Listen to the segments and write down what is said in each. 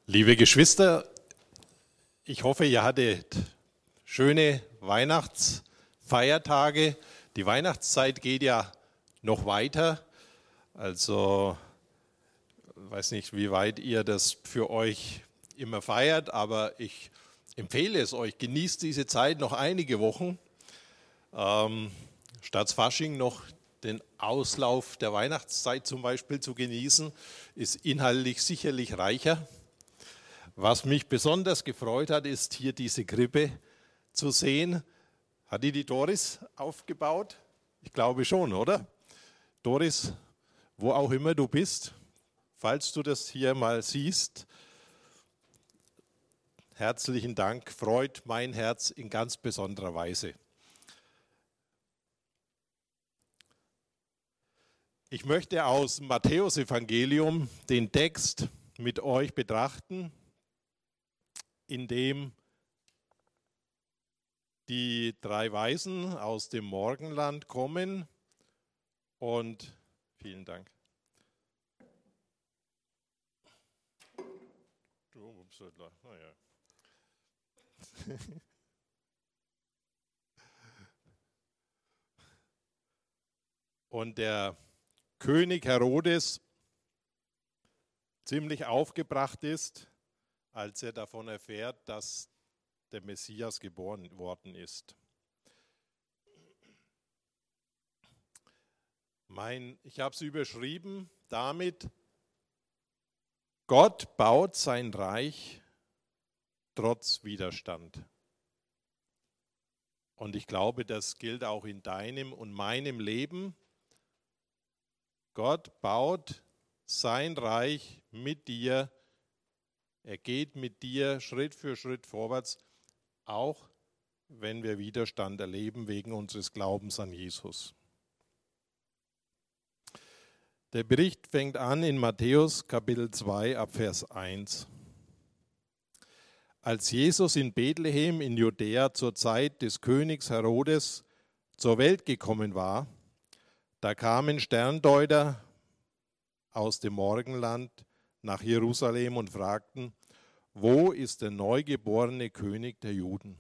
Liebe Geschwister, ich hoffe, ihr hattet schöne Weihnachtsfeiertage. Die Weihnachtszeit geht ja noch weiter. Also, ich weiß nicht, wie weit ihr das für euch immer feiert, aber ich empfehle es euch. Genießt diese Zeit noch einige Wochen. Statt Fasching noch den Auslauf der Weihnachtszeit zum Beispiel zu genießen, ist inhaltlich sicherlich reicher. Was mich besonders gefreut hat, ist hier diese Krippe zu sehen. Hat die Doris aufgebaut? Ich glaube schon, oder? Doris, wo auch immer du bist, falls du das hier mal siehst, herzlichen Dank, freut mein Herz in ganz besonderer Weise. Ich möchte aus dem Matthäusevangelium den Text mit euch betrachten, in dem die drei Weisen aus dem Morgenland kommen und vielen Dank. Und der König Herodes ziemlich aufgebracht ist, als er davon erfährt, dass der Messias geboren worden ist. Ich habe es überschrieben damit: Gott baut sein Reich trotz Widerstand. Und ich glaube, das gilt auch in deinem und meinem Leben. Gott baut sein Reich mit dir. Er geht mit dir Schritt für Schritt vorwärts, auch wenn wir Widerstand erleben wegen unseres Glaubens an Jesus. Der Bericht fängt an in Matthäus Kapitel 2 ab Vers 1. Als Jesus in Bethlehem in Judäa zur Zeit des Königs Herodes zur Welt gekommen war, da kamen Sterndeuter aus dem Morgenland nach Jerusalem und fragten: Wo ist der neugeborene König der Juden?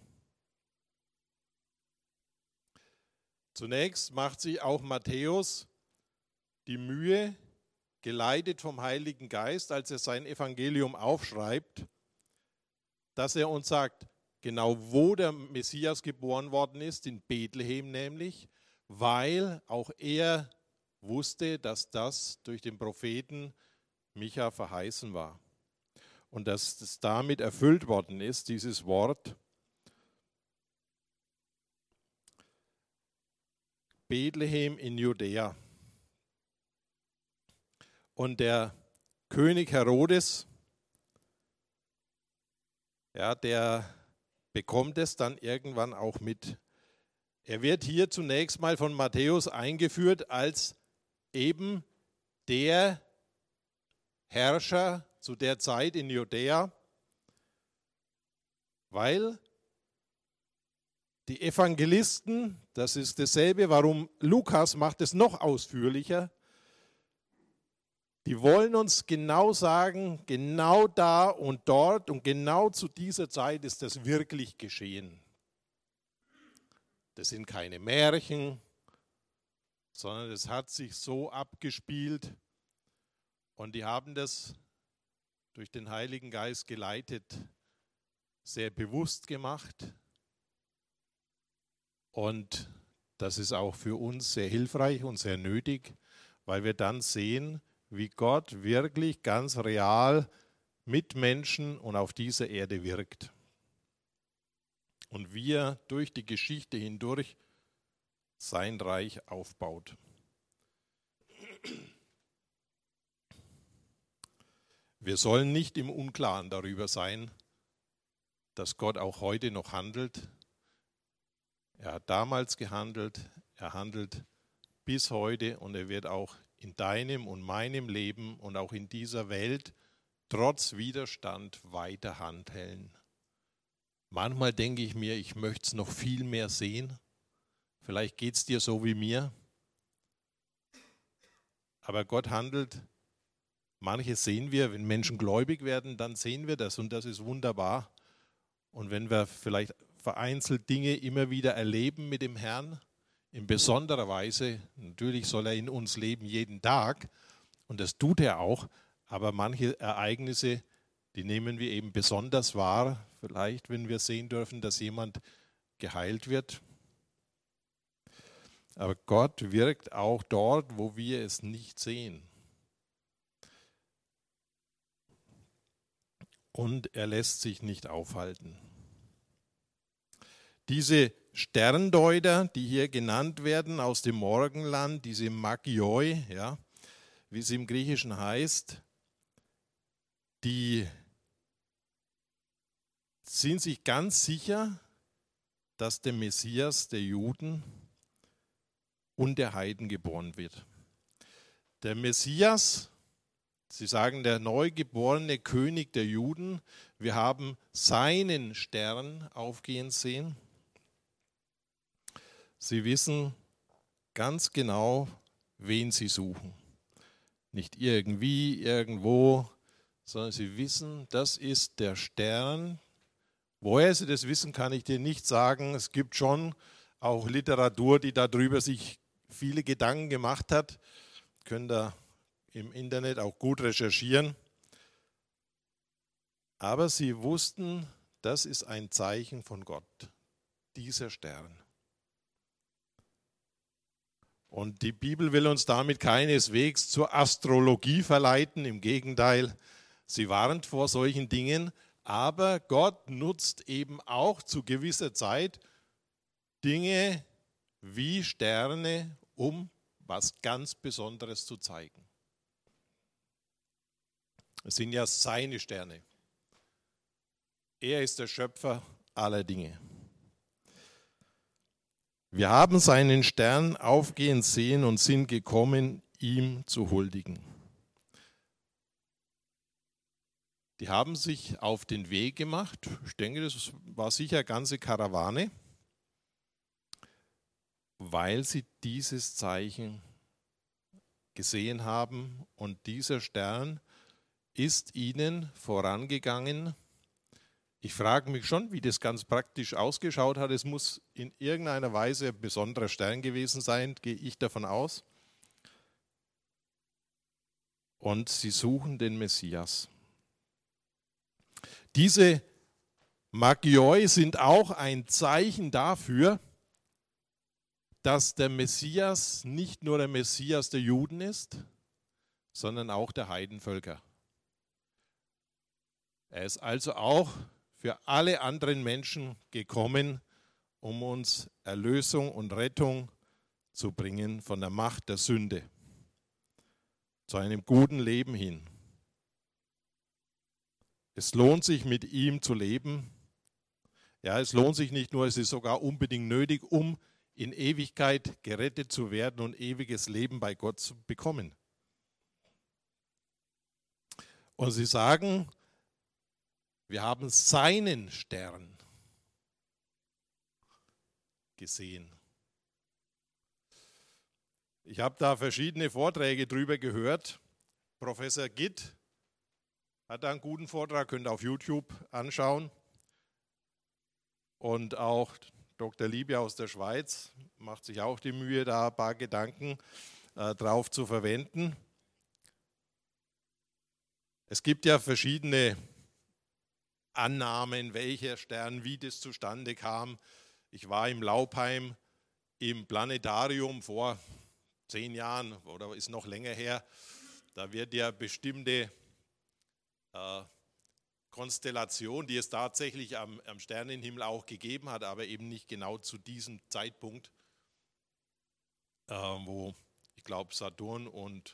Zunächst macht sich auch Matthäus die Mühe, geleitet vom Heiligen Geist, als er sein Evangelium aufschreibt, dass er uns sagt, genau wo der Messias geboren worden ist, in Bethlehem nämlich, weil auch er wusste, dass das durch den Propheten Micha verheißen war. Und dass es damit erfüllt worden ist, dieses Wort. Bethlehem in Judäa. Und der König Herodes, ja, der bekommt es dann irgendwann auch mit. Er wird hier zunächst mal von Matthäus eingeführt als eben der Herrscher zu der Zeit in Judäa, weil die Evangelisten, das ist dasselbe, warum Lukas macht es noch ausführlicher, die wollen uns genau sagen, genau da und dort und genau zu dieser Zeit ist das wirklich geschehen. Das sind keine Märchen, sondern es hat sich so abgespielt und die haben das durch den Heiligen Geist geleitet, sehr bewusst gemacht. Und das ist auch für uns sehr hilfreich und sehr nötig, weil wir dann sehen, wie Gott wirklich ganz real mit Menschen und auf dieser Erde wirkt. Und wie er durch die Geschichte hindurch sein Reich aufbaut. Wir sollen nicht im Unklaren darüber sein, dass Gott auch heute noch handelt. Er hat damals gehandelt, er handelt bis heute und er wird auch in deinem und meinem Leben und auch in dieser Welt trotz Widerstand weiter handeln. Manchmal denke ich mir, ich möchte es noch viel mehr sehen. Vielleicht geht es dir so wie mir. Aber Gott handelt Manches sehen wir, wenn Menschen gläubig werden, dann sehen wir das und das ist wunderbar. Und wenn wir vielleicht vereinzelt Dinge immer wieder erleben mit dem Herrn, in besonderer Weise, natürlich soll er in uns leben jeden Tag und das tut er auch, aber manche Ereignisse, die nehmen wir eben besonders wahr, vielleicht wenn wir sehen dürfen, dass jemand geheilt wird. Aber Gott wirkt auch dort, wo wir es nicht sehen. Und er lässt sich nicht aufhalten. Diese Sterndeuter, die hier genannt werden aus dem Morgenland, diese Magioi, ja, wie es im Griechischen heißt, die sind sich ganz sicher, dass der Messias der Juden und der Heiden geboren wird. Der Messias, sie sagen der neugeborene König der Juden, wir haben seinen Stern aufgehen sehen. Sie wissen ganz genau, wen sie suchen. Nicht irgendwie, irgendwo, sondern sie wissen, das ist der Stern. Woher sie das wissen, kann ich dir nicht sagen. Es gibt schon auch Literatur, die darüber sich viele Gedanken gemacht hat. Könnt ihr im Internet auch gut recherchieren. Aber sie wussten, das ist ein Zeichen von Gott, dieser Stern. Und die Bibel will uns damit keineswegs zur Astrologie verleiten, im Gegenteil, sie warnt vor solchen Dingen, aber Gott nutzt eben auch zu gewisser Zeit Dinge wie Sterne, um was ganz Besonderes zu zeigen. Es sind ja seine Sterne. Er ist der Schöpfer aller Dinge. Wir haben seinen Stern aufgehen sehen und sind gekommen, ihm zu huldigen. Die haben sich auf den Weg gemacht. Ich denke, das war sicher eine ganze Karawane, weil sie dieses Zeichen gesehen haben. Und dieser Stern ist ihnen vorangegangen. Ich frage mich schon, wie das ganz praktisch ausgeschaut hat. Es muss in irgendeiner Weise ein besonderer Stern gewesen sein, gehe ich davon aus. Und sie suchen den Messias. Diese Magioi sind auch ein Zeichen dafür, dass der Messias nicht nur der Messias der Juden ist, sondern auch der Heidenvölker. Er ist also auch für alle anderen Menschen gekommen, um uns Erlösung und Rettung zu bringen von der Macht der Sünde, zu einem guten Leben hin. Es lohnt sich, mit ihm zu leben. Ja, es lohnt sich nicht nur, es ist sogar unbedingt nötig, um in Ewigkeit gerettet zu werden und ewiges Leben bei Gott zu bekommen. Und sie sagen, wir haben seinen Stern gesehen. Ich habe da verschiedene Vorträge drüber gehört. Professor Gitt hat da einen guten Vortrag, könnt ihr auf YouTube anschauen. Und auch Dr. Liebje aus der Schweiz macht sich auch die Mühe, da ein paar Gedanken drauf zu verwenden. Es gibt ja verschiedene Annahmen, welcher Stern, wie das zustande kam. Ich war im Laupheim im Planetarium vor 10 Jahren oder ist noch länger her. Da wird ja bestimmte Konstellation, die es tatsächlich am Sternenhimmel auch gegeben hat, aber eben nicht genau zu diesem Zeitpunkt, wo ich glaube Saturn und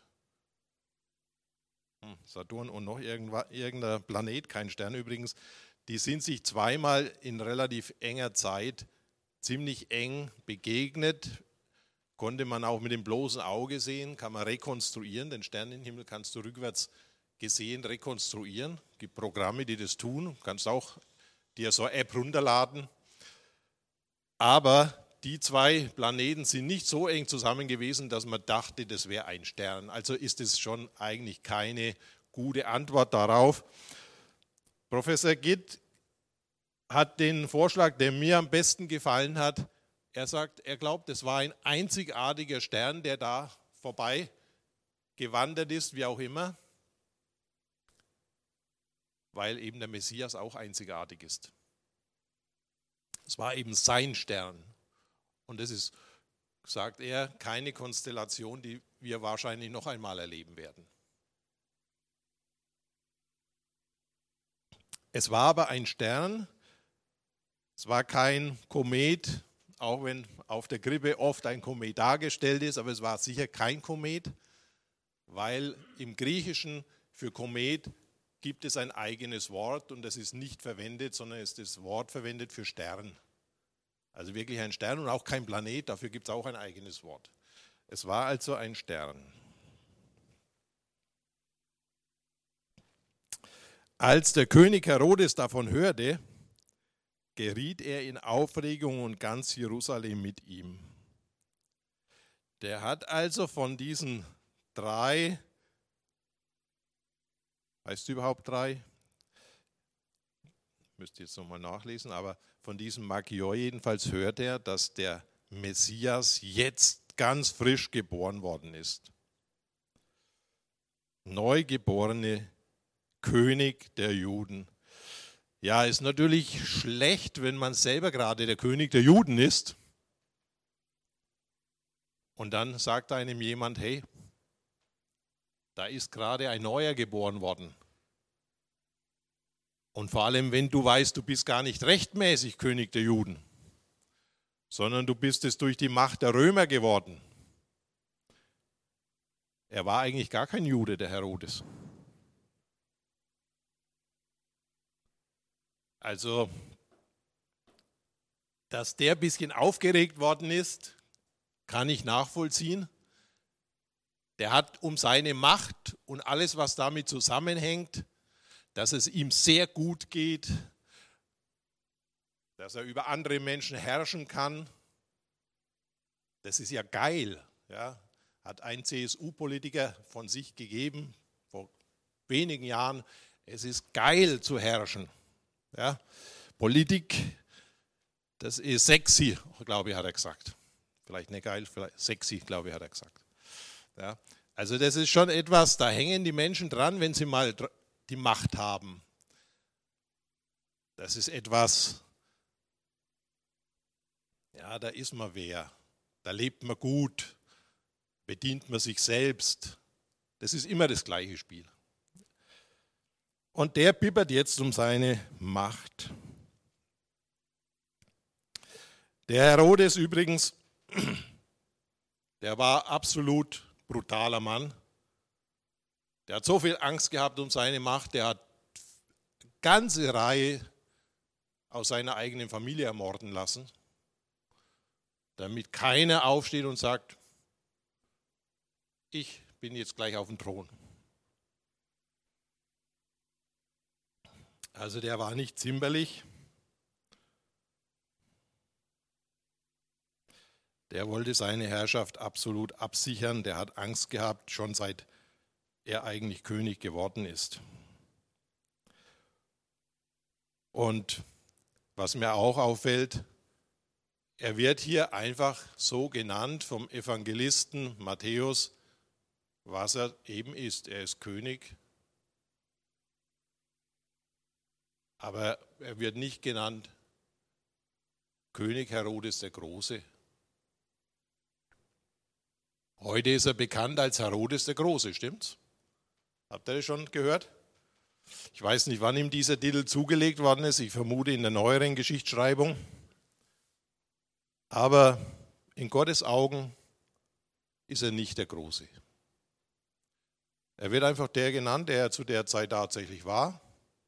noch irgendein Planet, kein Stern übrigens, die sind sich zweimal in relativ enger Zeit ziemlich eng begegnet. Konnte man auch mit dem bloßen Auge sehen, kann man rekonstruieren. Den Sternenhimmel kannst du rückwärts gesehen rekonstruieren. Es gibt Programme, die das tun. Du kannst auch dir so eine App runterladen. Aber die zwei Planeten sind nicht so eng zusammen gewesen, dass man dachte, das wäre ein Stern. Also ist es schon eigentlich keine gute Antwort darauf. Professor Gitt hat den Vorschlag, der mir am besten gefallen hat. Er sagt, er glaubt, es war ein einzigartiger Stern, der da vorbei gewandert ist, wie auch immer, weil eben der Messias auch einzigartig ist. Es war eben sein Stern. Und das ist, sagt er, keine Konstellation, die wir wahrscheinlich noch einmal erleben werden. Es war aber ein Stern, es war kein Komet, auch wenn auf der Krippe oft ein Komet dargestellt ist, aber es war sicher kein Komet, weil im Griechischen für Komet gibt es ein eigenes Wort und das ist nicht verwendet, sondern ist das Wort verwendet für Stern. Also wirklich ein Stern und auch kein Planet, dafür gibt es auch ein eigenes Wort. Es war also ein Stern. Als der König Herodes davon hörte, geriet er in Aufregung und ganz Jerusalem mit ihm. Der hat also von diesen 3, heißt du überhaupt 3? Müsst ihr jetzt nochmal nachlesen, aber von diesem Magioi jedenfalls hört er, dass der Messias jetzt ganz frisch geboren worden ist. Neugeborene König der Juden. Ja, ist natürlich schlecht, wenn man selber gerade der König der Juden ist. Und dann sagt einem jemand, hey, da ist gerade ein Neuer geboren worden. Und vor allem, wenn du weißt, du bist gar nicht rechtmäßig König der Juden, sondern du bist es durch die Macht der Römer geworden. Er war eigentlich gar kein Jude, der Herodes. Also, dass der ein bisschen aufgeregt worden ist, kann ich nachvollziehen. Der hat um seine Macht und alles, was damit zusammenhängt, dass es ihm sehr gut geht, dass er über andere Menschen herrschen kann. Das ist ja geil. Ja? Hat ein CSU-Politiker von sich gegeben, vor wenigen Jahren. Es ist geil zu herrschen. Ja? Politik, das ist sexy, glaube ich, hat er gesagt. Vielleicht nicht geil, vielleicht sexy, glaube ich, hat er gesagt. Ja? Also das ist schon etwas, da hängen die Menschen dran, wenn sie mal die Macht haben. Das ist etwas, ja, da ist man wer, da lebt man gut, bedient man sich selbst. Das ist immer das gleiche Spiel. Und der bibbert jetzt um seine Macht. Der Herodes übrigens, der war absolut brutaler Mann. Der hat so viel Angst gehabt um seine Macht, der hat eine ganze Reihe aus seiner eigenen Familie ermorden lassen, damit keiner aufsteht und sagt, ich bin jetzt gleich auf dem Thron. Also der war nicht zimperlich. Der wollte seine Herrschaft absolut absichern. Der hat Angst gehabt, schon seit er eigentlich König geworden ist. Und was mir auch auffällt, er wird hier einfach so genannt vom Evangelisten Matthäus, was er eben ist. Er ist König. Aber er wird nicht genannt König Herodes der Große. Heute ist er bekannt als Herodes der Große, stimmt's? Habt ihr das schon gehört? Ich weiß nicht, wann ihm dieser Titel zugelegt worden ist. Ich vermute in der neueren Geschichtsschreibung. Aber in Gottes Augen ist er nicht der Große. Er wird einfach der genannt, der zu der Zeit tatsächlich war.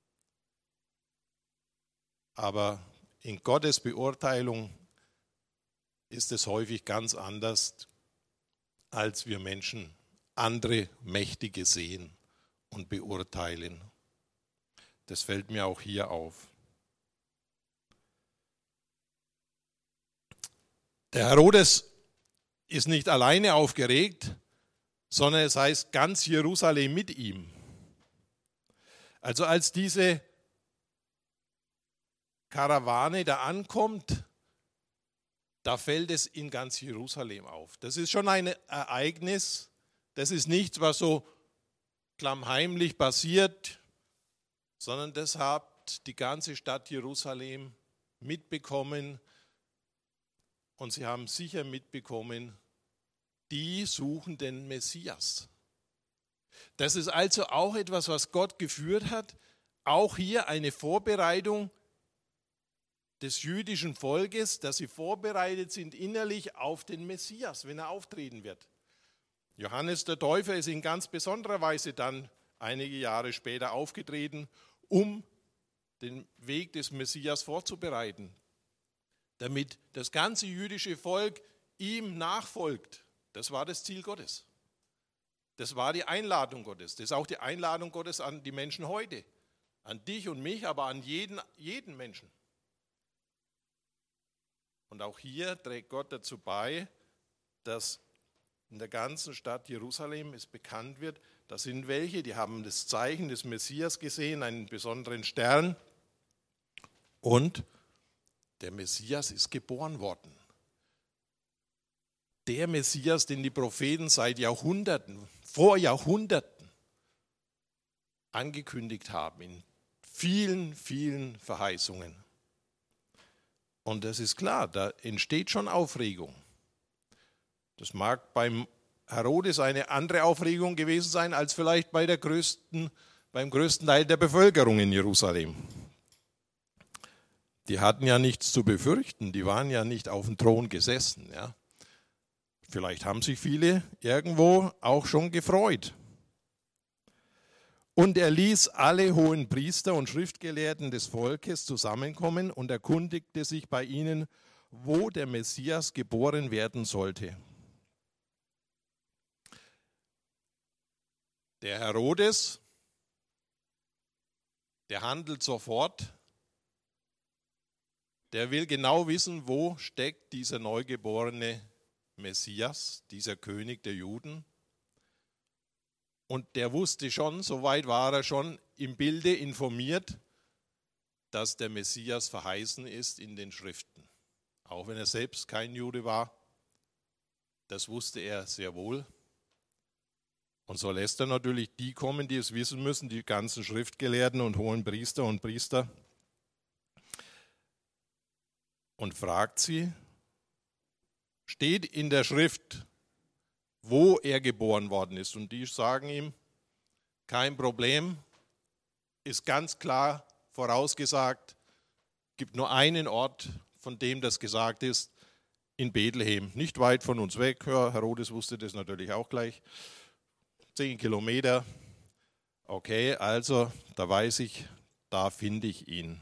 Aber in Gottes Beurteilung ist es häufig ganz anders, als wir Menschen andere Mächtige sehen und beurteilen. Das fällt mir auch hier auf. Der Herodes ist nicht alleine aufgeregt, sondern es heißt ganz Jerusalem mit ihm. Also als diese Karawane da ankommt, da fällt es in ganz Jerusalem auf. Das ist schon ein Ereignis, das ist nichts, was so klammheimlich passiert, sondern das hat die ganze Stadt Jerusalem mitbekommen und sie haben sicher mitbekommen, die suchen den Messias. Das ist also auch etwas, was Gott geführt hat, auch hier eine Vorbereitung des jüdischen Volkes, dass sie vorbereitet sind innerlich auf den Messias, wenn er auftreten wird. Johannes der Täufer ist in ganz besonderer Weise dann einige Jahre später aufgetreten, um den Weg des Messias vorzubereiten, damit das ganze jüdische Volk ihm nachfolgt. Das war das Ziel Gottes. Das war die Einladung Gottes. Das ist auch die Einladung Gottes an die Menschen heute. An dich und mich, aber an jeden Menschen. Und auch hier trägt Gott dazu bei, dass in der ganzen Stadt Jerusalem es bekannt wird, da sind welche, die haben das Zeichen des Messias gesehen, einen besonderen Stern. Und der Messias ist geboren worden. Der Messias, den die Propheten seit Jahrhunderten, vor Jahrhunderten angekündigt haben, in vielen, vielen Verheißungen. Und das ist klar, da entsteht schon Aufregung. Das mag beim Herodes eine andere Aufregung gewesen sein, als vielleicht beim größten Teil der Bevölkerung in Jerusalem. Die hatten ja nichts zu befürchten, die waren ja nicht auf dem Thron gesessen. Ja. Vielleicht haben sich viele irgendwo auch schon gefreut. Und er ließ alle hohen Priester und Schriftgelehrten des Volkes zusammenkommen und erkundigte sich bei ihnen, wo der Messias geboren werden sollte. Der Herodes, der handelt sofort, der will genau wissen, wo steckt dieser neugeborene Messias, dieser König der Juden. Und der wusste schon, soweit war er schon im Bilde informiert, dass der Messias verheißen ist in den Schriften. Auch wenn er selbst kein Jude war, das wusste er sehr wohl. Und so lässt er natürlich die kommen, die es wissen müssen, die ganzen Schriftgelehrten und hohen Priester und Priester, und fragt sie, steht in der Schrift, wo er geboren worden ist. Und die sagen ihm, kein Problem, ist ganz klar vorausgesagt, gibt nur einen Ort, von dem das gesagt ist, in Bethlehem, nicht weit von uns weg. Ja, Herodes wusste das natürlich auch gleich. 10 Kilometer. Okay, also da weiß ich, da finde ich ihn.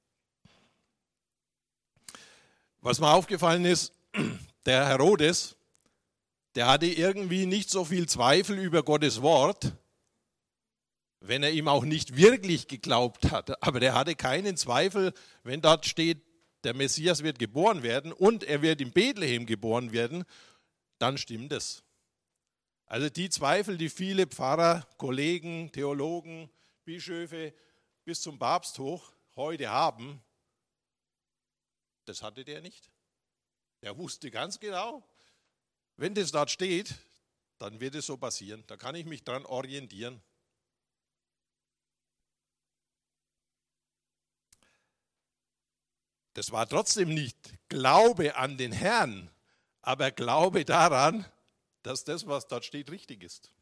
Was mir aufgefallen ist, der Herodes, der hatte irgendwie nicht so viel Zweifel über Gottes Wort, wenn er ihm auch nicht wirklich geglaubt hat. Aber der hatte keinen Zweifel, wenn dort steht, der Messias wird geboren werden und er wird in Bethlehem geboren werden, dann stimmt es. Also die Zweifel, die viele Pfarrer, Kollegen, Theologen, Bischöfe bis zum Papst hoch heute haben, das hatte der nicht. Der wusste ganz genau, wenn das dort steht, dann wird es so passieren. Da kann ich mich dran orientieren. Das war trotzdem nicht Glaube an den Herrn, aber Glaube daran, dass das, was dort steht, richtig ist.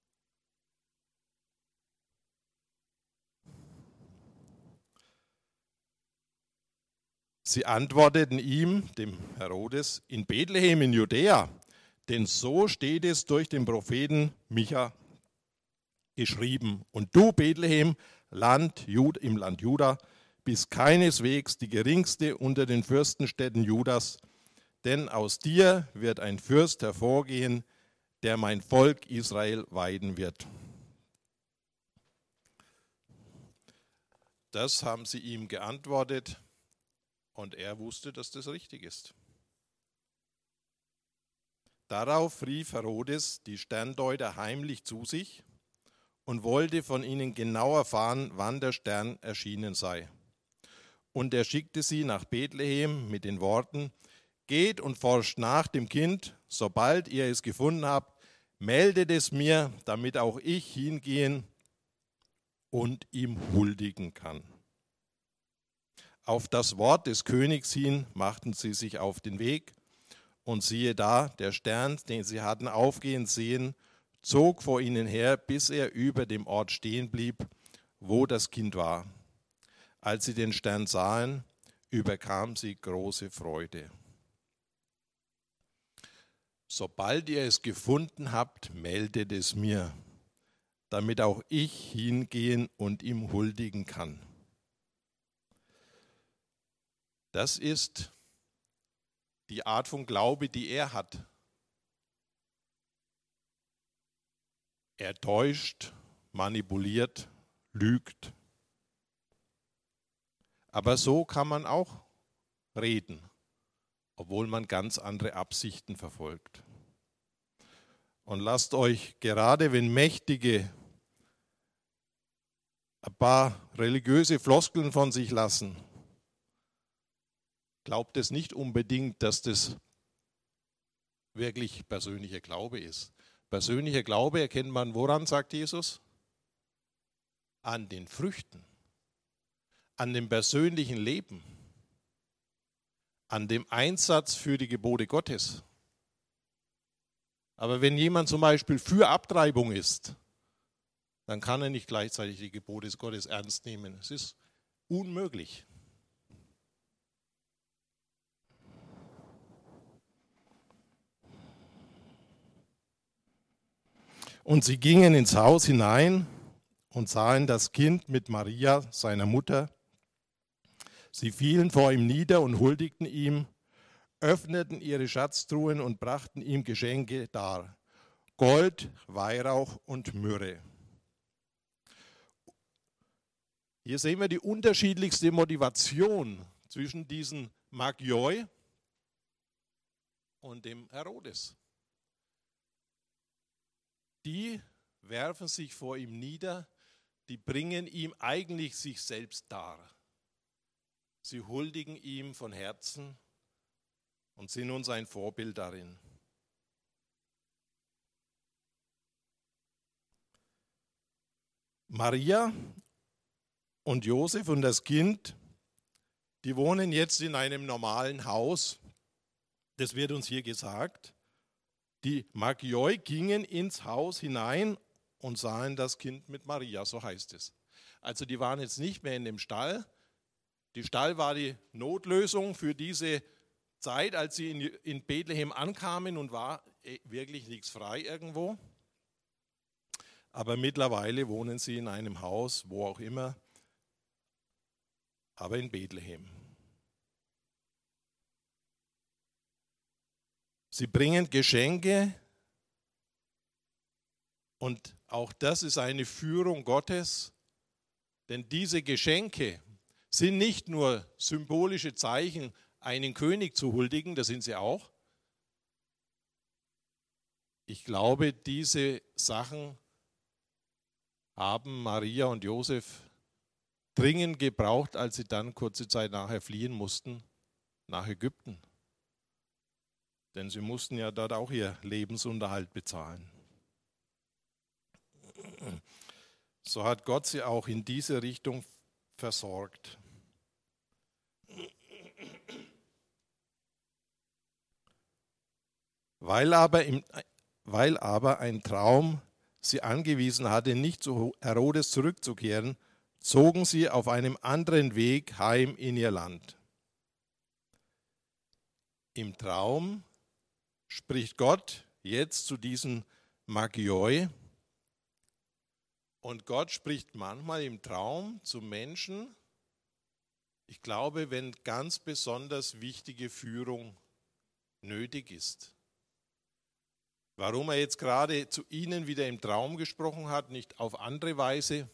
Sie antworteten ihm, dem Herodes, in Bethlehem in Judäa, denn so steht es durch den Propheten Micha geschrieben. Und du, Bethlehem, im Land Juda, bist keineswegs die geringste unter den Fürstenstädten Judas, denn aus dir wird ein Fürst hervorgehen, der mein Volk Israel weiden wird. Das haben sie ihm geantwortet. Und er wusste, dass das richtig ist. Darauf rief Herodes die Sterndeuter heimlich zu sich und wollte von ihnen genau erfahren, wann der Stern erschienen sei. Und er schickte sie nach Bethlehem mit den Worten: Geht und forscht nach dem Kind, sobald ihr es gefunden habt, meldet es mir, damit auch ich hingehen und ihm huldigen kann. Auf das Wort des Königs hin machten sie sich auf den Weg, und siehe da, der Stern, den sie hatten aufgehen sehen, zog vor ihnen her, bis er über dem Ort stehen blieb, wo das Kind war. Als sie den Stern sahen, überkam sie große Freude. Sobald ihr es gefunden habt, meldet es mir, damit auch ich hingehen und ihm huldigen kann. Das ist die Art von Glaube, die er hat. Er täuscht, manipuliert, lügt. Aber so kann man auch reden, obwohl man ganz andere Absichten verfolgt. Und lasst euch, gerade wenn Mächtige ein paar religiöse Floskeln von sich lassen, glaubt es nicht unbedingt, dass das wirklich persönlicher Glaube ist. Persönlicher Glaube erkennt man woran, sagt Jesus? An den Früchten, an dem persönlichen Leben, an dem Einsatz für die Gebote Gottes. Aber wenn jemand zum Beispiel für Abtreibung ist, dann kann er nicht gleichzeitig die Gebote Gottes ernst nehmen. Es ist unmöglich. Und sie gingen ins Haus hinein und sahen das Kind mit Maria, seiner Mutter. Sie fielen vor ihm nieder und huldigten ihm, öffneten ihre Schatztruhen und brachten ihm Geschenke dar: Gold, Weihrauch und Myrrhe. Hier sehen wir die unterschiedlichste Motivation zwischen diesen Magioi und dem Herodes. Die werfen sich vor ihm nieder, die bringen ihm eigentlich sich selbst dar. Sie huldigen ihm von Herzen und sind uns ein Vorbild darin. Maria und Josef und das Kind, die wohnen jetzt in einem normalen Haus. Das wird uns hier gesagt. Die Magioi gingen ins Haus hinein und sahen das Kind mit Maria, so heißt es. Also die waren jetzt nicht mehr in dem Stall. Die Stall war die Notlösung für diese Zeit, als sie in Bethlehem ankamen, und war wirklich nichts frei irgendwo. Aber mittlerweile wohnen sie in einem Haus, wo auch immer, aber in Bethlehem. Sie bringen Geschenke, und auch das ist eine Führung Gottes, denn diese Geschenke sind nicht nur symbolische Zeichen, einen König zu huldigen, das sind sie auch. Ich glaube, diese Sachen haben Maria und Josef dringend gebraucht, als sie dann kurze Zeit nachher fliehen mussten nach Ägypten. Denn sie mussten ja dort auch ihr Lebensunterhalt bezahlen. So hat Gott sie auch in diese Richtung versorgt. Weil aber ein Traum sie angewiesen hatte, nicht zu Herodes zurückzukehren, zogen sie auf einem anderen Weg heim in ihr Land. Im Traum spricht Gott jetzt zu diesen Magioi, und Gott spricht manchmal im Traum zu Menschen, ich glaube, wenn ganz besonders wichtige Führung nötig ist. Warum er jetzt gerade zu ihnen wieder im Traum gesprochen hat, nicht auf andere Weise,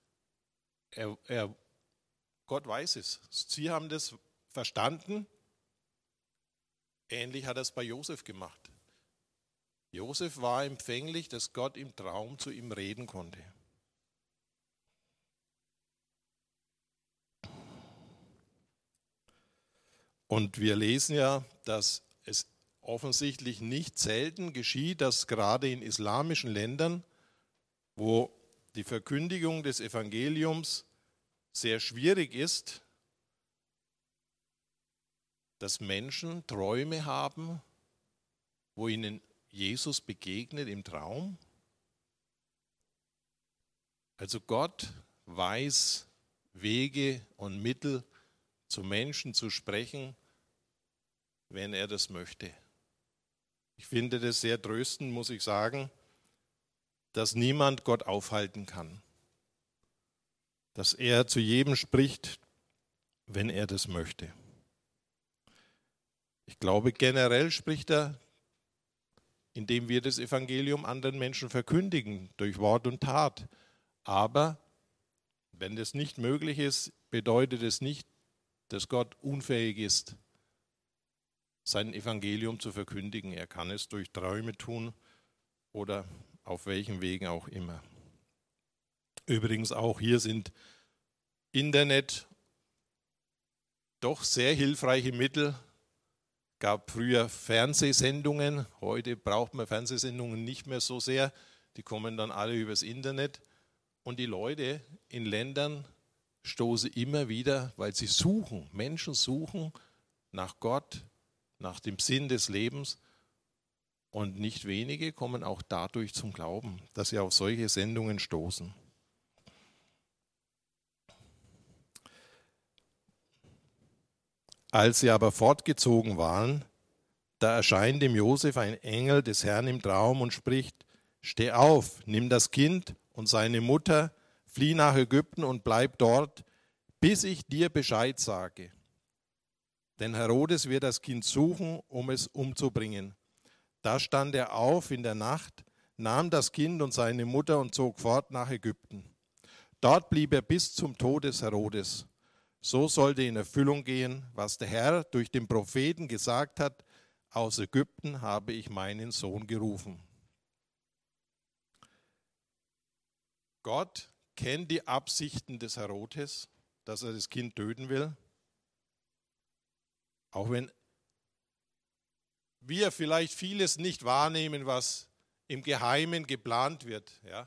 Gott weiß es. Sie haben das verstanden. Ähnlich hat er es bei Josef gemacht. Josef war empfänglich, dass Gott im Traum zu ihm reden konnte. Und wir lesen ja, dass es offensichtlich nicht selten geschieht, dass gerade in islamischen Ländern, wo die Verkündigung des Evangeliums sehr schwierig ist, dass Menschen Träume haben, wo ihnen Jesus begegnet im Traum. Also Gott weiß Wege und Mittel, zu Menschen zu sprechen, wenn er das möchte. Ich finde das sehr tröstend, muss ich sagen, dass niemand Gott aufhalten kann. Dass er zu jedem spricht, wenn er das möchte. Ich glaube, generell spricht er, indem wir das Evangelium anderen Menschen verkündigen, durch Wort und Tat. Aber wenn das nicht möglich ist, bedeutet es nicht, dass Gott unfähig ist, sein Evangelium zu verkündigen. Er kann es durch Träume tun oder auf welchen Wegen auch immer. Übrigens auch hier sind Internet doch sehr hilfreiche Mittel. Es gab früher Fernsehsendungen, heute braucht man Fernsehsendungen nicht mehr so sehr. Die kommen dann alle übers Internet. Und die Leute in Ländern stoßen immer wieder, weil sie suchen, Menschen suchen nach Gott, nach dem Sinn des Lebens. Und nicht wenige kommen auch dadurch zum Glauben, dass sie auf solche Sendungen stoßen. Als sie aber fortgezogen waren, da erscheint dem Josef ein Engel des Herrn im Traum und spricht: Steh auf, nimm das Kind und seine Mutter, flieh nach Ägypten und bleib dort, bis ich dir Bescheid sage. Denn Herodes wird das Kind suchen, um es umzubringen. Da stand er auf in der Nacht, nahm das Kind und seine Mutter und zog fort nach Ägypten. Dort blieb er bis zum Tod des Herodes. So sollte in Erfüllung gehen, was der Herr durch den Propheten gesagt hat: Aus Ägypten habe ich meinen Sohn gerufen. Gott kennt die Absichten des Herodes, dass er das Kind töten will. Auch wenn wir vielleicht vieles nicht wahrnehmen, was im Geheimen geplant wird. Ja.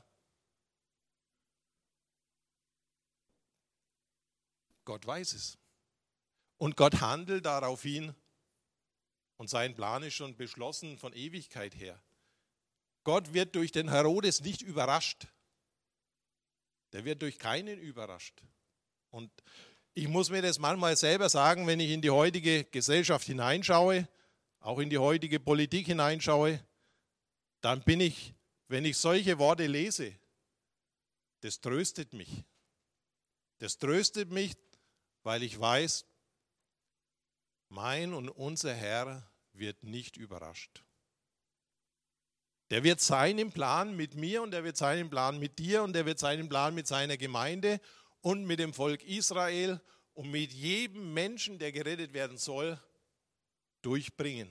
Gott weiß es. Und Gott handelt daraufhin. Und sein Plan ist schon beschlossen von Ewigkeit her. Gott wird durch den Herodes nicht überrascht. Der wird durch keinen überrascht. Und ich muss mir das manchmal selber sagen, wenn ich in die heutige Gesellschaft hineinschaue, auch in die heutige Politik hineinschaue, dann bin ich, wenn ich solche Worte lese, das tröstet mich. Das tröstet mich, weil ich weiß, mein und unser Herr wird nicht überrascht. Der wird seinen Plan mit mir und der wird seinen Plan mit dir und der wird seinen Plan mit seiner Gemeinde und mit dem Volk Israel und mit jedem Menschen, der gerettet werden soll, durchbringen.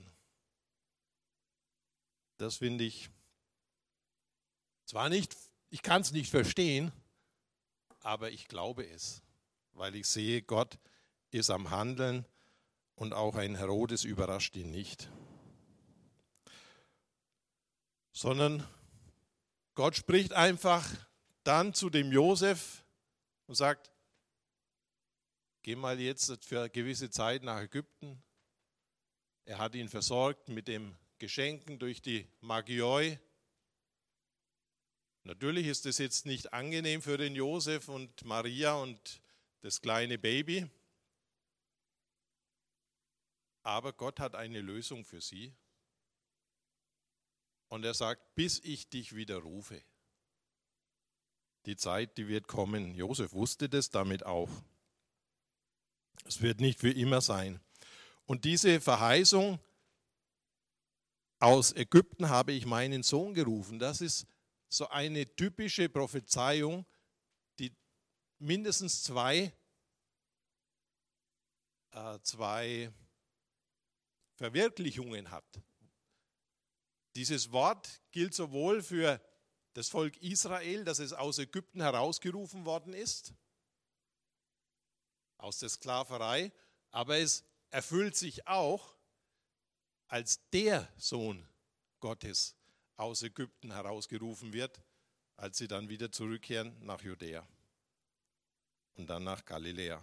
Das finde ich zwar nicht, ich kann es nicht verstehen, aber ich glaube es, weil ich sehe, Gott ist am Handeln und auch ein Herodes überrascht ihn nicht. Sondern Gott spricht einfach dann zu dem Josef und sagt: Geh mal jetzt für eine gewisse Zeit nach Ägypten. Er hat ihn versorgt mit den Geschenken durch die Magioi. Natürlich ist es jetzt nicht angenehm für den Josef und Maria und das kleine Baby, aber Gott hat eine Lösung für sie. Und er sagt: Bis ich dich wieder rufe. Die Zeit, die wird kommen. Josef wusste das damit auch. Es wird nicht für immer sein. Und diese Verheißung: Aus Ägypten habe ich meinen Sohn gerufen, das ist so eine typische Prophezeiung, die mindestens zwei Verwirklichungen hat. Dieses Wort gilt sowohl für das Volk Israel, dass es aus Ägypten herausgerufen worden ist, aus der Sklaverei, aber es erfüllt sich auch, als der Sohn Gottes aus Ägypten herausgerufen wird, als sie dann wieder zurückkehren nach Judäa und dann nach Galiläa.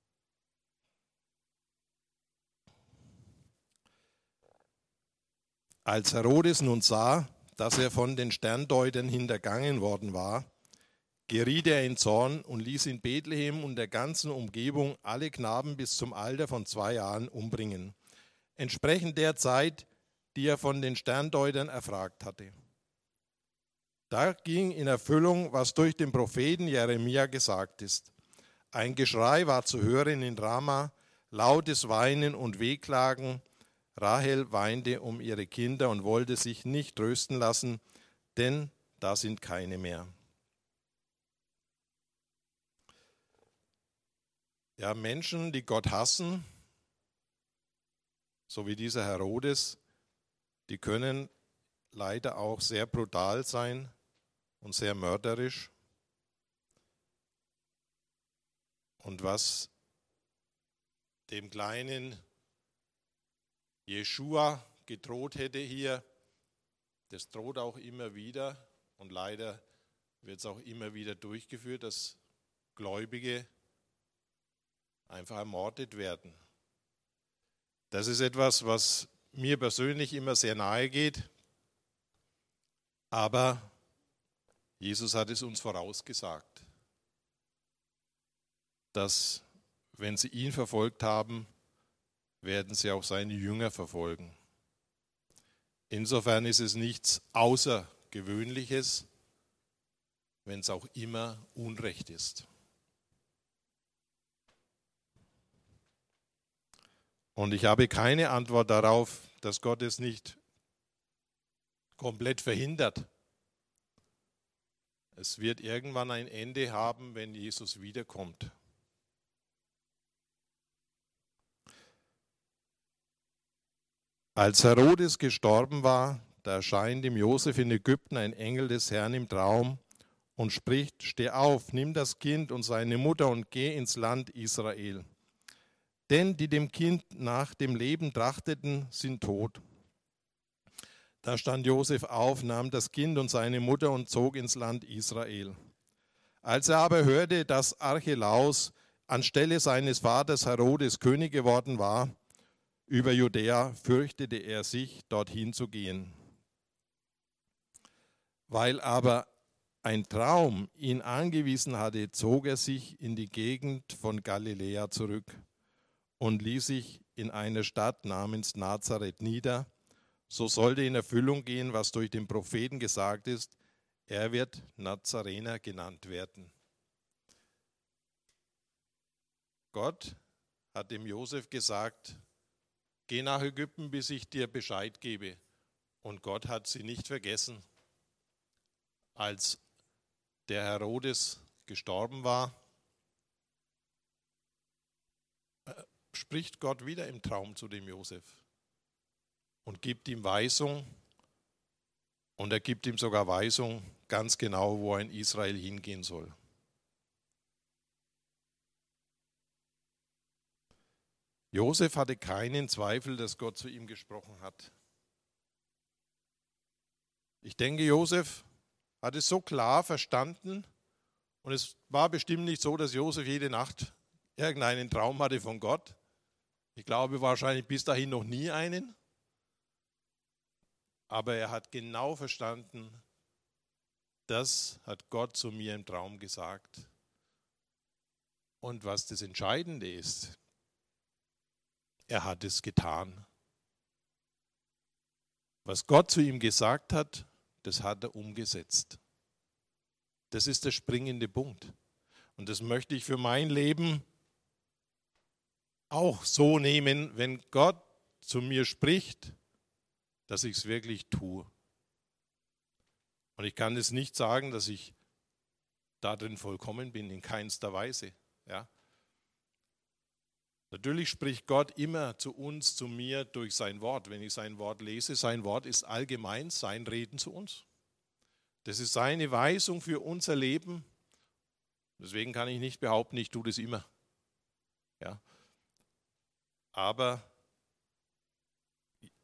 Als Herodes nun sah, dass er von den Sterndeutern hintergangen worden war, geriet er in Zorn und ließ in Bethlehem und der ganzen Umgebung alle Knaben bis zum Alter von 2 Jahren umbringen, entsprechend der Zeit, die er von den Sterndeutern erfragt hatte. Da ging in Erfüllung, was durch den Propheten Jeremia gesagt ist. Ein Geschrei war zu hören in Rama, lautes Weinen und Wehklagen. Rahel weinte um ihre Kinder und wollte sich nicht trösten lassen, denn da sind keine mehr. Ja, Menschen, die Gott hassen, so wie dieser Herodes, die können leider auch sehr brutal sein und sehr mörderisch. Und was dem kleinen Jeschua gedroht hätte hier, das droht auch immer wieder und leider wird es auch immer wieder durchgeführt, dass Gläubige einfach ermordet werden. Das ist etwas, was mir persönlich immer sehr nahe geht, aber Jesus hat es uns vorausgesagt, dass wenn sie ihn verfolgt haben, werden sie auch seine Jünger verfolgen. Insofern ist es nichts Außergewöhnliches, wenn es auch immer Unrecht ist. Und ich habe keine Antwort darauf, dass Gott es nicht komplett verhindert. Es wird irgendwann ein Ende haben, wenn Jesus wiederkommt. Als Herodes gestorben war, da erscheint dem Josef in Ägypten ein Engel des Herrn im Traum und spricht: Steh auf, nimm das Kind und seine Mutter und geh ins Land Israel. Denn die dem Kind nach dem Leben trachteten, sind tot. Da stand Josef auf, nahm das Kind und seine Mutter und zog ins Land Israel. Als er aber hörte, dass Archelaus anstelle seines Vaters Herodes König geworden war über Judäa, fürchtete er sich, dorthin zu gehen. Weil aber ein Traum ihn angewiesen hatte, zog er sich in die Gegend von Galiläa zurück und ließ sich in einer Stadt namens Nazareth nieder. So sollte in Erfüllung gehen, was durch den Propheten gesagt ist: Er wird Nazarener genannt werden. Gott hat dem Josef gesagt: Geh nach Ägypten, bis ich dir Bescheid gebe. Und Gott hat sie nicht vergessen. Als der Herodes gestorben war, spricht Gott wieder im Traum zu dem Josef und gibt ihm Weisung. Und er gibt ihm sogar Weisung, ganz genau, wo er in Israel hingehen soll. Josef hatte keinen Zweifel, dass Gott zu ihm gesprochen hat. Ich denke, Josef hat es so klar verstanden und es war bestimmt nicht so, dass Josef jede Nacht irgendeinen Traum hatte von Gott. Ich glaube wahrscheinlich bis dahin noch nie einen. Aber er hat genau verstanden, das hat Gott zu mir im Traum gesagt. Und was das Entscheidende ist, er hat es getan. Was Gott zu ihm gesagt hat, das hat er umgesetzt. Das ist der springende Punkt. Und das möchte ich für mein Leben auch so nehmen, wenn Gott zu mir spricht, dass ich es wirklich tue. Und ich kann es nicht sagen, dass ich darin vollkommen bin, in keinster Weise. Ja. Natürlich spricht Gott immer zu uns, zu mir durch sein Wort. Wenn ich sein Wort lese, sein Wort ist allgemein sein Reden zu uns. Das ist seine Weisung für unser Leben. Deswegen kann ich nicht behaupten, ich tue das immer. Ja. Aber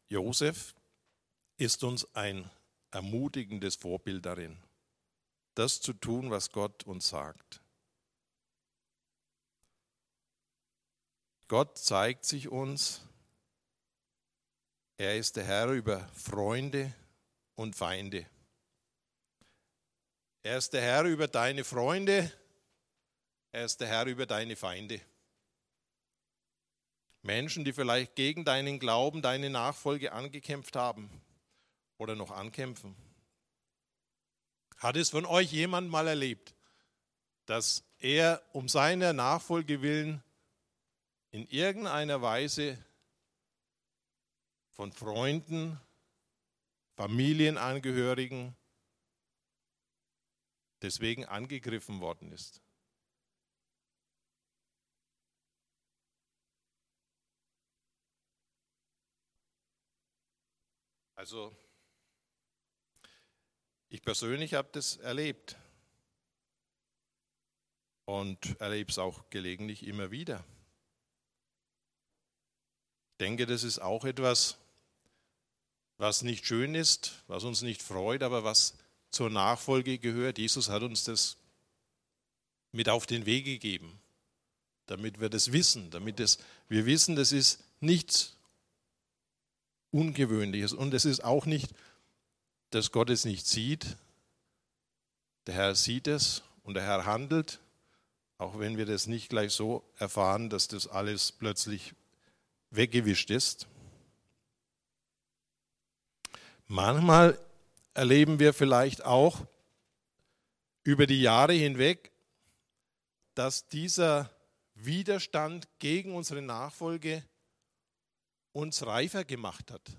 Josef ist uns ein ermutigendes Vorbild darin, das zu tun, was Gott uns sagt. Gott zeigt sich uns, er ist der Herr über Freunde und Feinde. Er ist der Herr über deine Freunde, er ist der Herr über deine Feinde. Menschen, die vielleicht gegen deinen Glauben, deine Nachfolge angekämpft haben oder noch ankämpfen. Hat es von euch jemand mal erlebt, dass er um seiner Nachfolge willen in irgendeiner Weise von Freunden, Familienangehörigen deswegen angegriffen worden ist? Also ich persönlich habe das erlebt und erlebe es auch gelegentlich immer wieder. Ich denke, das ist auch etwas, was nicht schön ist, was uns nicht freut, aber was zur Nachfolge gehört. Jesus hat uns das mit auf den Weg gegeben, damit wir das wissen, wir wissen, das ist nichts Ungewöhnliches und es ist auch nicht, dass Gott es nicht sieht. Der Herr sieht es und der Herr handelt, auch wenn wir das nicht gleich so erfahren, dass das alles plötzlich weggewischt ist. Manchmal erleben wir vielleicht auch über die Jahre hinweg, dass dieser Widerstand gegen unsere Nachfolge uns reifer gemacht hat,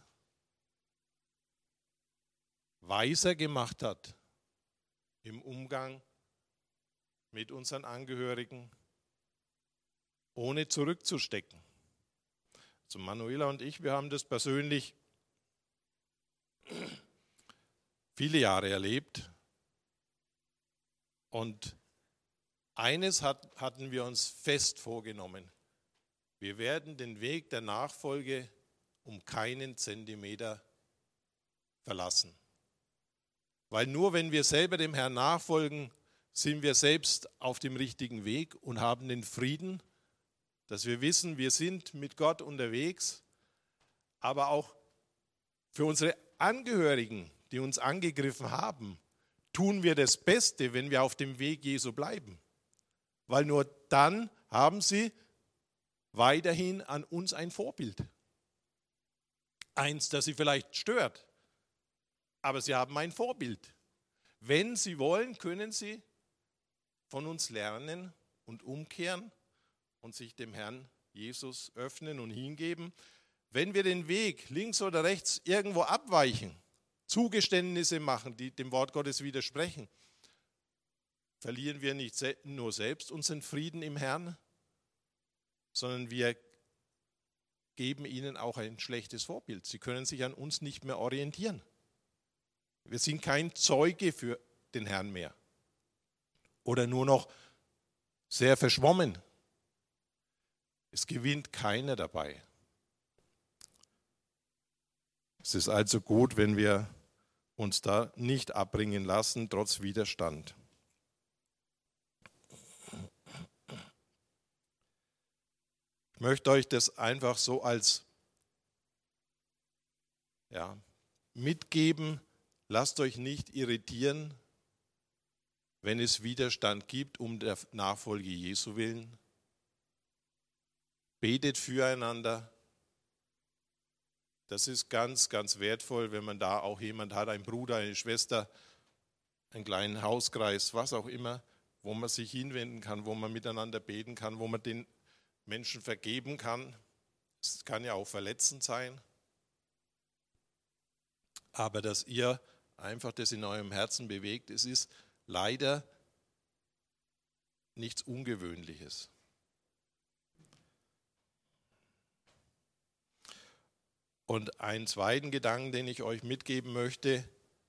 weiser gemacht hat im Umgang mit unseren Angehörigen, ohne zurückzustecken. Also Manuela und ich, wir haben das persönlich viele Jahre erlebt und eines hatten wir uns fest vorgenommen: Wir werden den Weg der Nachfolge um keinen Zentimeter verlassen. Weil nur wenn wir selber dem Herrn nachfolgen, sind wir selbst auf dem richtigen Weg und haben den Frieden, dass wir wissen, wir sind mit Gott unterwegs, aber auch für unsere Angehörigen, die uns angegriffen haben, tun wir das Beste, wenn wir auf dem Weg Jesu bleiben. Weil nur dann haben sie weiterhin an uns ein Vorbild. Eins, das sie vielleicht stört, aber sie haben ein Vorbild. Wenn sie wollen, können sie von uns lernen und umkehren und sich dem Herrn Jesus öffnen und hingeben. Wenn wir den Weg links oder rechts irgendwo abweichen, Zugeständnisse machen, die dem Wort Gottes widersprechen, verlieren wir nicht nur selbst unseren Frieden im Herrn, sondern wir geben ihnen auch ein schlechtes Vorbild. Sie können sich an uns nicht mehr orientieren. Wir sind kein Zeuge für den Herrn mehr oder nur noch sehr verschwommen. Es gewinnt keiner dabei. Es ist also gut, wenn wir uns da nicht abbringen lassen, trotz Widerstand. Ich möchte euch das einfach so als mitgeben. Lasst euch nicht irritieren, wenn es Widerstand gibt um der Nachfolge Jesu willen. Betet füreinander. Das ist ganz, ganz wertvoll, wenn man da auch jemand hat, einen Bruder, eine Schwester, einen kleinen Hauskreis, was auch immer, wo man sich hinwenden kann, wo man miteinander beten kann, wo man den Menschen vergeben kann. Es kann ja auch verletzend sein. Aber dass ihr einfach das in eurem Herzen bewegt, es ist leider nichts Ungewöhnliches. Und einen zweiten Gedanken, den ich euch mitgeben möchte: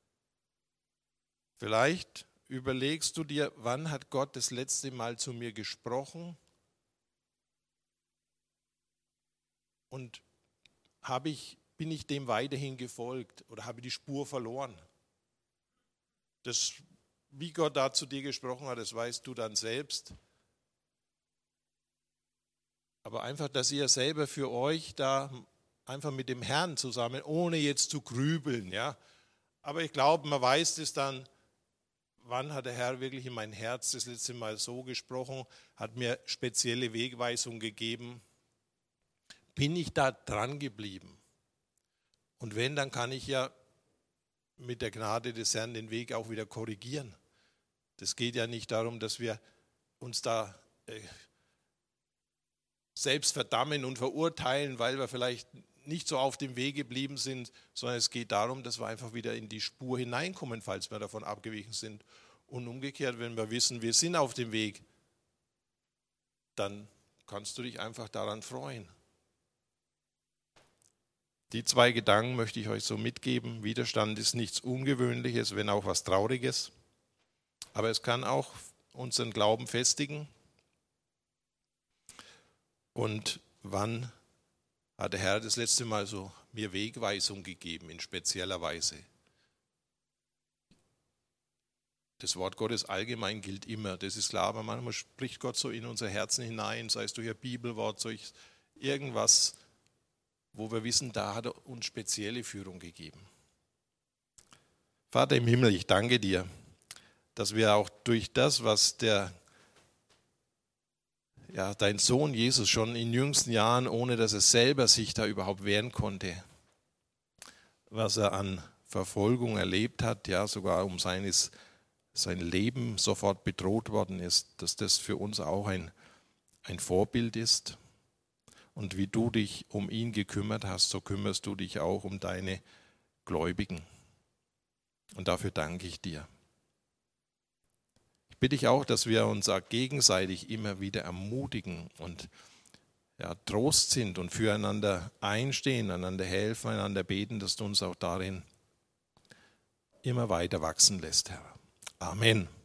Vielleicht überlegst du dir, wann hat Gott das letzte Mal zu mir gesprochen? Und bin ich dem weiterhin gefolgt oder habe die Spur verloren? Das, wie Gott da zu dir gesprochen hat, das weißt du dann selbst. Aber einfach, dass ihr selber für euch da einfach mit dem Herrn zusammen, ohne jetzt zu grübeln, ja. Aber ich glaube, man weiß es dann, wann hat der Herr wirklich in mein Herz das letzte Mal so gesprochen, hat mir spezielle Wegweisung gegeben. Bin ich da dran geblieben? Und wenn, dann kann ich ja mit der Gnade des Herrn den Weg auch wieder korrigieren. Das geht ja nicht darum, dass wir uns da selbst verdammen und verurteilen, weil wir vielleicht nicht so auf dem Weg geblieben sind, sondern es geht darum, dass wir einfach wieder in die Spur hineinkommen, falls wir davon abgewichen sind. Und umgekehrt, wenn wir wissen, wir sind auf dem Weg, dann kannst du dich einfach daran freuen. Die 2 Gedanken möchte ich euch so mitgeben. Widerstand ist nichts Ungewöhnliches, wenn auch was Trauriges. Aber es kann auch unseren Glauben festigen. Und wann hat der Herr das letzte Mal so mir Wegweisung gegeben, in spezieller Weise? Das Wort Gottes allgemein gilt immer, das ist klar, aber manchmal spricht Gott so in unser Herzen hinein, sei es durch ein Bibelwort, durch irgendwas, wo wir wissen, da hat er uns spezielle Führung gegeben. Vater im Himmel, ich danke dir, dass wir auch durch das, was dein Sohn Jesus schon in jüngsten Jahren, ohne dass er selber sich da überhaupt wehren konnte, was er an Verfolgung erlebt hat, ja sogar um sein Leben sofort bedroht worden ist, dass das für uns auch ein Vorbild ist. Und wie du dich um ihn gekümmert hast, so kümmerst du dich auch um deine Gläubigen. Und dafür danke ich dir. Ich bitte dich auch, dass wir uns auch gegenseitig immer wieder ermutigen und Trost sind und füreinander einstehen, einander helfen, einander beten, dass du uns auch darin immer weiter wachsen lässt, Herr. Amen.